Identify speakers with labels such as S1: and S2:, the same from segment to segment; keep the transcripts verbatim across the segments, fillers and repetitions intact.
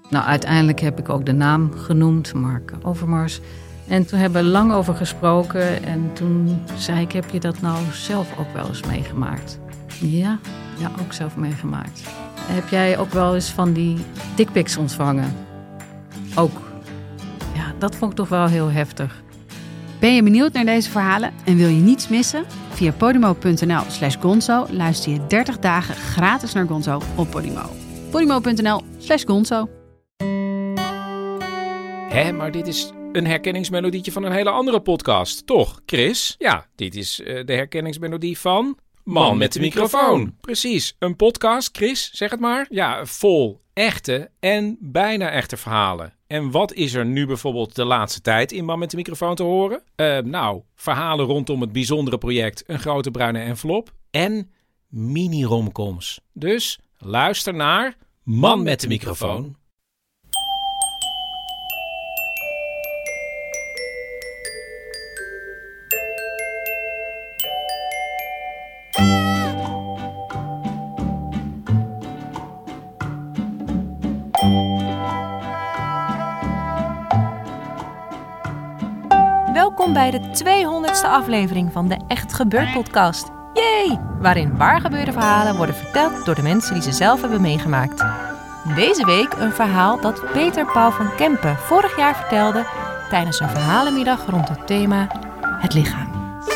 S1: Nou, uiteindelijk heb ik ook de naam genoemd, Mark Overmars. En toen hebben we lang over gesproken. En toen zei ik, heb je dat nou zelf ook wel eens meegemaakt? Ja, ja, ook zelf meegemaakt. Heb jij ook wel eens van die dickpics ontvangen? Ook. Ja, dat vond ik toch wel heel heftig.
S2: Ben je benieuwd naar deze verhalen en wil je niets missen? Via podimo.nl slash gonzo luister je dertig dagen gratis naar Gonzo op Podimo. podimo.nl slash gonzo.
S3: Hé, maar dit is een herkenningsmelodietje van een hele andere podcast, toch, Chris? Ja, dit is uh, de herkenningsmelodie van Man met de microfoon. Precies, een podcast, Chris, zeg het maar. Ja, vol echte en bijna echte verhalen. En wat is er nu bijvoorbeeld de laatste tijd in Man met de microfoon te horen? Uh, nou, verhalen rondom het bijzondere project Een Grote Bruine Envelop en mini-romcoms. Dus luister naar Man met de microfoon.
S4: Welkom bij de tweehonderdste aflevering van de Echt Gebeurd podcast. Yay! Waarin waargebeurde verhalen worden verteld door de mensen die ze zelf hebben meegemaakt. Deze week een verhaal dat Peter Paul van Kempen vorig jaar vertelde tijdens een verhalenmiddag rond het thema het lichaam.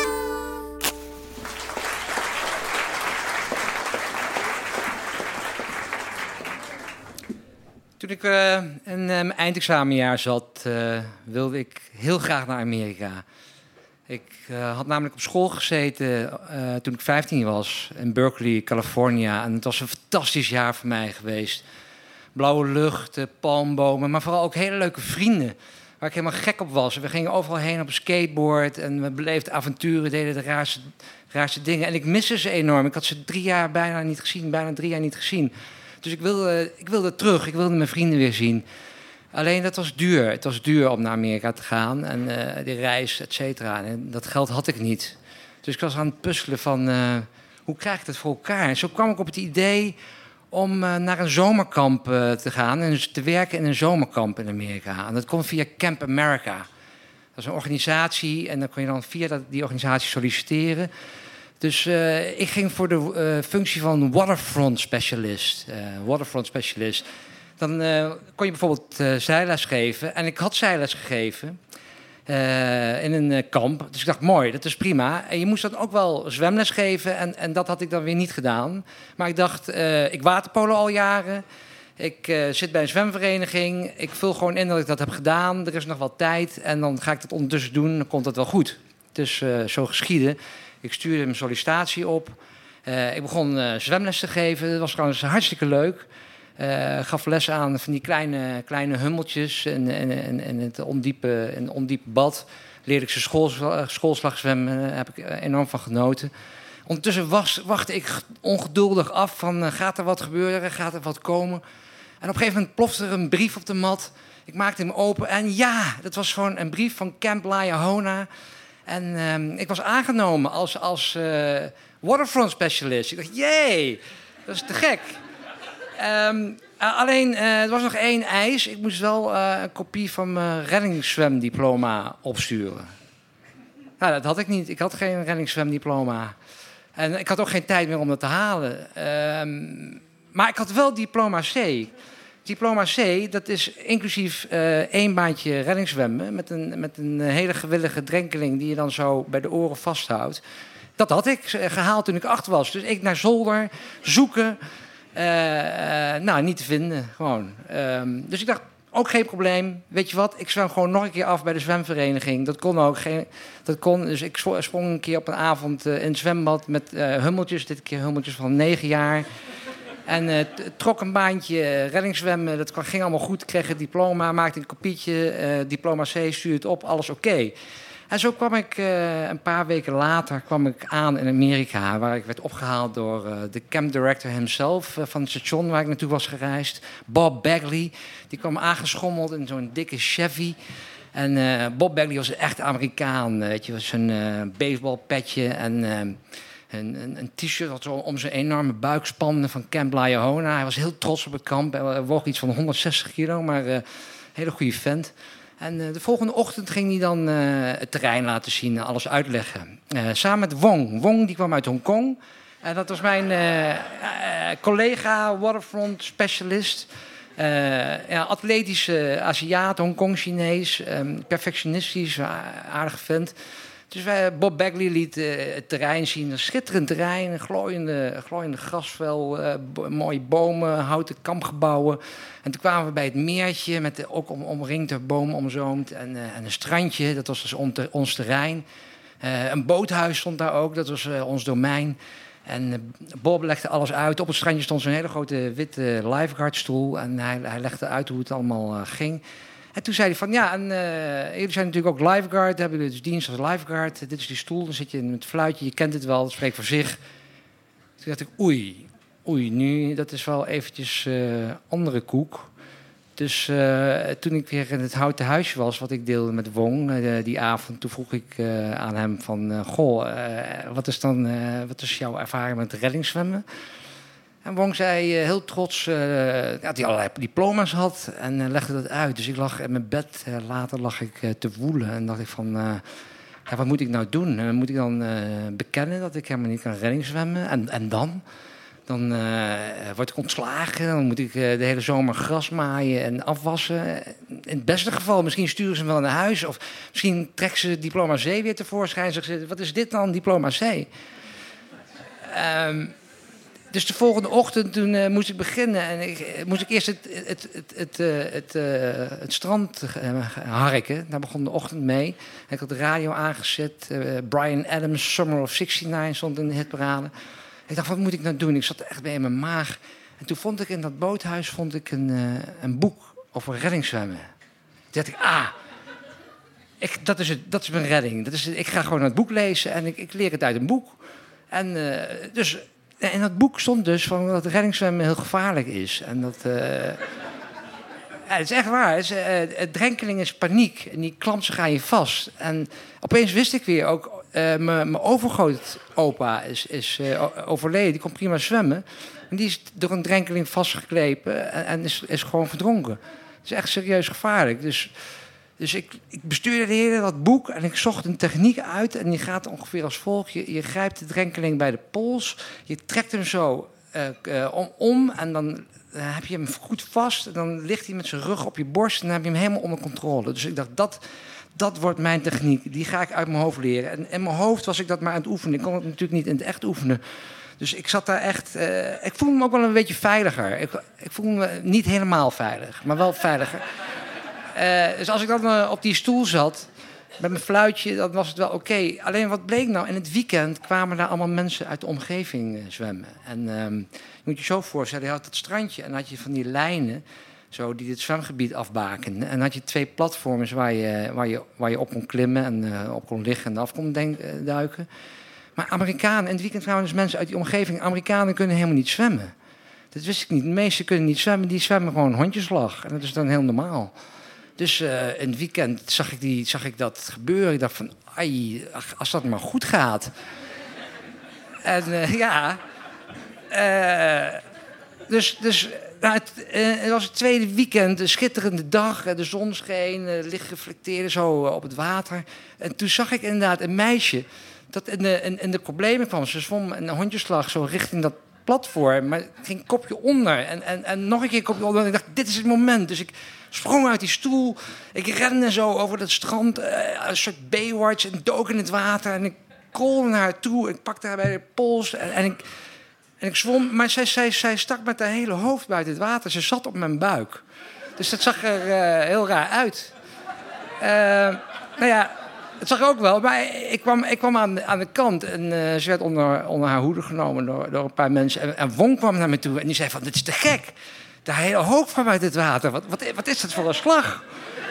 S5: Toen ik uh, in uh, mijn eindexamenjaar zat, uh, wilde ik heel graag naar Amerika. Ik uh, had namelijk op school gezeten uh, toen ik vijftien was in Berkeley, California. En het was een fantastisch jaar voor mij geweest. Blauwe lucht, uh, palmbomen, maar vooral ook hele leuke vrienden. Waar ik helemaal gek op was. We gingen overal heen op een skateboard en we beleefden avonturen, deden de raarste, raarste dingen. En ik miste ze enorm. Ik had ze drie jaar bijna niet gezien, bijna drie jaar niet gezien. Dus ik wilde, ik wilde terug, ik wilde mijn vrienden weer zien. Alleen dat was duur. Het was duur om naar Amerika te gaan. En uh, die reis, et cetera. En dat geld had ik niet. Dus ik was aan het puzzelen van, uh, hoe krijg ik dat voor elkaar? En zo kwam ik op het idee om uh, naar een zomerkamp uh, te gaan. En dus te werken in een zomerkamp in Amerika. En dat kon via Camp America. Dat is een organisatie. En dan kon je dan via die organisatie solliciteren. Dus uh, ik ging voor de uh, functie van waterfront specialist. Uh, waterfront specialist. Dan uh, kon je bijvoorbeeld uh, zijles geven. En ik had zijles gegeven uh, in een uh, kamp. Dus ik dacht, mooi, dat is prima. En je moest dan ook wel zwemles geven. En, en dat had ik dan weer niet gedaan. Maar ik dacht, uh, ik waterpolo al jaren. Ik uh, zit bij een zwemvereniging. Ik vul gewoon in dat ik dat heb gedaan. Er is nog wel tijd. En dan ga ik dat ondertussen doen. Dan komt het wel goed. Dus uh, zo geschieden. Ik stuurde mijn sollicitatie op. Uh, ik begon uh, zwemles te geven. Dat was trouwens hartstikke leuk. Uh, gaf les aan van die kleine, kleine hummeltjes in, in, in, in het ondiepe, in ondiepe bad. Leerde ik ze school, schoolslag zwemmen. Daar heb ik enorm van genoten. Ondertussen was, wachtte ik ongeduldig af van uh, gaat er wat gebeuren, gaat er wat komen. En op een gegeven moment plofte er een brief op de mat. Ik maakte hem open en ja, dat was gewoon een brief van Camp Liahona. En um, ik was aangenomen als, als uh, waterfront specialist. Ik dacht, jee, dat is te gek. Um, uh, alleen, uh, er was nog één eis. Ik moest wel uh, een kopie van mijn reddingszwemdiploma opsturen. Nou, dat had ik niet. Ik had geen reddingszwemdiploma. En ik had ook geen tijd meer om dat te halen. Um, maar ik had wel diploma C. Diploma C, dat is inclusief uh, één baantje reddingszwemmen... Met een, met een hele gewillige drenkeling die je dan zo bij de oren vasthoudt. Dat had ik gehaald toen ik acht was. Dus ik naar zolder, zoeken... Uh, uh, nou, niet te vinden, gewoon. Um, dus ik dacht, ook geen probleem. Weet je wat, ik zwem gewoon nog een keer af bij de zwemvereniging. Dat kon ook. Geen, dat kon, dus ik sprong een keer op een avond uh, in het zwembad met uh, hummeltjes. Dit keer hummeltjes van negen jaar. En uh, t- trok een baantje uh, reddingszwemmen. Dat ging allemaal goed. Ik kreeg het diploma, maakte een kopietje. Uh, diploma C, stuurde het op, alles oké. Okay. En zo kwam ik uh, een paar weken later kwam ik aan in Amerika... waar ik werd opgehaald door uh, de camp director himself... Uh, van het station waar ik naartoe was gereisd. Bob Bagley. Die kwam aangeschommeld in zo'n dikke Chevy. En uh, Bob Bagley was een echt Amerikaan. Weet je, was een uh, baseballpetje. En uh, een, een, een t-shirt dat zo om zijn enorme buik spande van Camp Liahona. Hij was heel trots op het kamp. Hij woog iets van honderdzestig kilo, maar een uh, hele goede vent. En uh, de volgende ochtend ging hij dan uh, het terrein laten zien, alles uitleggen. Uh, samen met Wong. Wong die kwam uit Hongkong. En dat was mijn uh, uh, collega, waterfront specialist. Uh, ja, atletische Aziat, Hongkong-Chinees, um, perfectionistisch, aardig vent. Dus wij, Bob Bagley liet uh, het terrein zien. Een schitterend terrein, een glooiende, glooiende grasvel, uh, bo- mooie bomen, houten kampgebouwen. En toen kwamen we bij het meertje, met de, ook om, omringd door bomen omzoomd. En, uh, en een strandje, dat was dus on te, ons terrein. Uh, een boothuis stond daar ook, dat was uh, ons domein. En uh, Bob legde alles uit. Op het strandje stond zo'n hele grote witte lifeguardstoel. En hij, hij legde uit hoe het allemaal uh, ging. En toen zei hij van, ja, en, uh, jullie zijn natuurlijk ook lifeguard. Hebben jullie dus dienst als lifeguard. Dit is die stoel, dan zit je met het fluitje. Je kent het wel, het spreekt voor zich. Toen dacht ik, oei, oei, nu, dat is wel eventjes uh, andere koek. Dus uh, toen ik weer in het houten huisje was, wat ik deelde met Wong uh, die avond, toen vroeg ik uh, aan hem van, uh, goh, uh, wat is dan, uh, wat is jouw ervaring met reddingszwemmen? En Wong zei uh, heel trots uh, dat hij allerlei diploma's had en uh, legde dat uit. Dus ik lag in mijn bed, uh, later lag ik uh, te woelen en dacht ik van, uh, ja, wat moet ik nou doen? Uh, moet ik dan uh, bekennen dat ik helemaal niet kan reddingszwemmen? En, en dan? Dan uh, word ik ontslagen, dan moet ik uh, de hele zomer gras maaien en afwassen. In het beste geval, misschien sturen ze me wel naar huis. Of misschien trekken ze diploma C weer tevoorschijn en zeggen ze, wat is dit dan, diploma C? Um, dus de volgende ochtend toen uh, moest ik beginnen. En ik, moest ik eerst het, het, het, het, uh, het, uh, het strand uh, harken. Daar begon de ochtend mee. En ik had de radio aangezet. Uh, Bryan Adams, Summer of zestignegentig stond in de hitparade. Ik dacht, wat moet ik nou doen? Ik zat echt bij in mijn maag. En toen vond ik in dat boothuis vond ik een, uh, een boek over reddingszwemmen. Toen dacht ik, ah, ik, dat, is het, dat is mijn redding. Dat is het, ik ga gewoon het boek lezen en ik, ik leer het uit een boek. En uh, dus in dat boek stond dus van dat reddingszwemmen heel gevaarlijk is. En dat... Uh, ja, het is echt waar. Het is, uh, het drenkeling is paniek. En die klampt zich aan je vast. En opeens wist ik weer ook... Uh, mijn overgrootopa is, is uh, overleden. Die kon prima zwemmen. En die is door een drenkeling vastgeklepen en, en is, is gewoon verdronken. Het is echt serieus gevaarlijk. Dus, dus ik, ik bestuurde de hele dat boek en ik zocht een techniek uit. En die gaat ongeveer als volgt. Je, je grijpt de drenkeling bij de pols. Je trekt hem zo uh, uh, om, om en dan... Dan heb je hem goed vast en dan ligt hij met zijn rug op je borst en dan heb je hem helemaal onder controle. Dus ik dacht, dat, dat wordt mijn techniek. Die ga ik uit mijn hoofd leren. En in mijn hoofd was ik dat maar aan het oefenen. Ik kon het natuurlijk niet in het echt oefenen. Dus ik zat daar echt... Uh, ik voelde me ook wel een beetje veiliger. Ik, ik voelde me niet helemaal veilig, maar wel veiliger. Uh, dus als ik dan uh, op die stoel zat... met mijn fluitje, dan was het wel oké. Okay. Alleen wat bleek nou? In het weekend kwamen daar allemaal mensen uit de omgeving uh, zwemmen. En um, je moet je zo voorstellen, je had het strandje... en dan had je van die lijnen zo, die het zwemgebied afbakenden. En dan had je twee platforms waar je, waar je, waar je op kon klimmen... en uh, op kon liggen en af kon denk, uh, duiken. Maar Amerikanen, in het weekend kwamen dus mensen uit die omgeving... Amerikanen kunnen helemaal niet zwemmen. Dat wist ik niet. De meesten kunnen niet zwemmen. Die zwemmen gewoon hondjeslag. En dat is dan heel normaal. Dus uh, in het weekend zag ik, die, zag ik dat gebeuren. Ik dacht van, ai, als dat maar goed gaat. En uh, ja... Uh, dus dus nou, het, uh, het was het tweede weekend, een schitterende dag. De zon scheen, uh, licht reflecteerde zo uh, op het water. En toen zag ik inderdaad een meisje dat in de, in, in de problemen kwam. Ze zwom een hondjeslag zo richting dat platform, maar het ging kopje onder. En, en, en nog een keer kopje onder. En ik dacht, dit is het moment. Dus ik sprong uit die stoel. Ik rende zo over dat strand, uh, een soort Baywatch, en dook in het water. En ik krolde naar haar toe. Ik pakte haar bij de pols. En, en, ik, en ik zwom. Maar zij, zij, zij stak met haar hele hoofd buiten het water. Ze zat op mijn buik. Dus dat zag er uh, heel raar uit. Uh, nou ja, het zag er ook wel. Maar ik kwam, ik kwam aan, aan de kant. En uh, ze werd onder, onder haar hoede genomen door, door een paar mensen. En, en Wong kwam naar me toe. En die zei van, dit is te gek. De hele hoofd van buiten het water. Wat, wat, wat is dat voor een slag?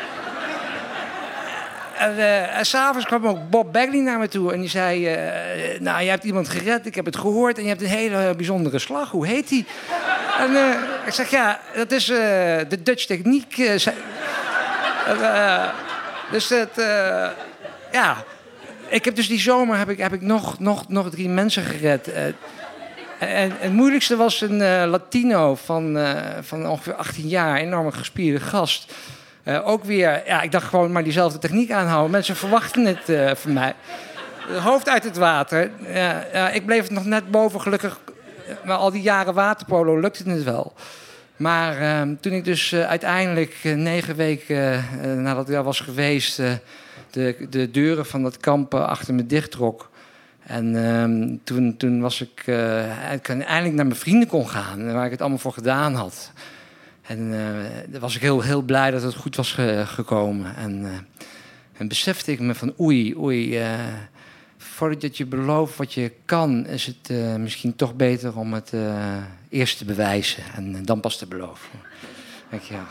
S5: En, uh, en s'avonds kwam ook Bob Bagley naar me toe. En die zei, uh, nou, je hebt iemand gered. Ik heb het gehoord. En je hebt een hele bijzondere slag. Hoe heet die? En uh, ik zeg, ja, dat is uh, de Dutch techniek. Uh, zei, uh, dus het, uh, ja... ik heb dus die zomer heb ik, heb ik nog, nog, nog drie mensen gered. Uh, en het moeilijkste was een uh, Latino van, uh, van ongeveer achttien jaar, een enorme gespierde gast. Uh, ook weer, ja, ik dacht gewoon maar diezelfde techniek aanhouden. Mensen verwachten het uh, van mij. Hoofd uit het water. Ja, ja, ik bleef nog net boven, gelukkig. Maar al die jaren waterpolo lukte het wel. Maar uh, toen ik dus uh, uiteindelijk uh, negen weken uh, nadat ik daar was geweest... Uh, de, de deuren van dat kamp uh, achter me dichttrok. En uh, toen, toen was ik uh, ik eindelijk naar mijn vrienden kon gaan... waar ik het allemaal voor gedaan had. En uh, daar was ik heel, heel blij dat het goed was ge- gekomen. En, uh, en besefte ik me van oei, oei... Uh, voordat je belooft wat je kan, is het uh, misschien toch beter om het uh, eerst te bewijzen en uh, dan pas te beloven. Dank je wel.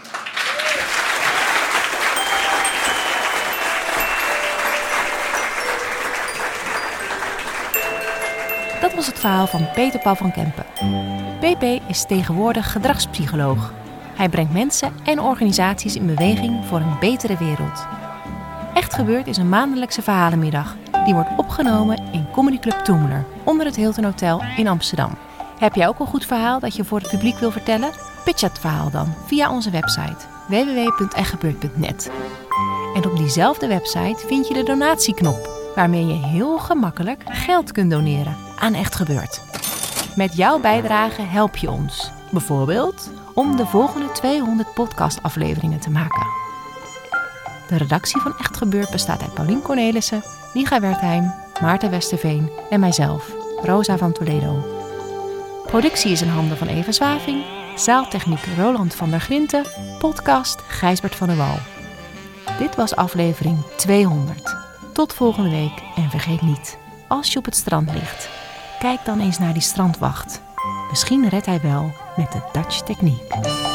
S4: Dat was het verhaal van Peter Paul van Kempen. P P is tegenwoordig gedragspsycholoog. Hij brengt mensen en organisaties in beweging voor een betere wereld. Echt Gebeurd is een maandelijkse verhalenmiddag. Die wordt opgenomen in Comedy Club Toemler, onder het Hilton Hotel in Amsterdam. Heb jij ook een goed verhaal dat je voor het publiek wil vertellen? Pitch het verhaal dan via onze website w w w punt echt gebeurd punt net. En op diezelfde website vind je de donatieknop, waarmee je heel gemakkelijk geld kunt doneren aan Echt Gebeurd. Met jouw bijdrage help je ons, bijvoorbeeld om de volgende tweehonderd podcastafleveringen te maken. De redactie van Echt Gebeurd bestaat uit Paulien Cornelissen, Liga Wertheim, Maarten Westerveen en mijzelf, Rosa van Toledo. Productie is in handen van Eva Zwaving, zaaltechniek Roland van der Grinten, podcast Gijsbert van der Wal. Dit was aflevering tweehonderd. Tot volgende week en vergeet niet, als je op het strand ligt, kijk dan eens naar die strandwacht. Misschien redt hij wel met de Dutch techniek.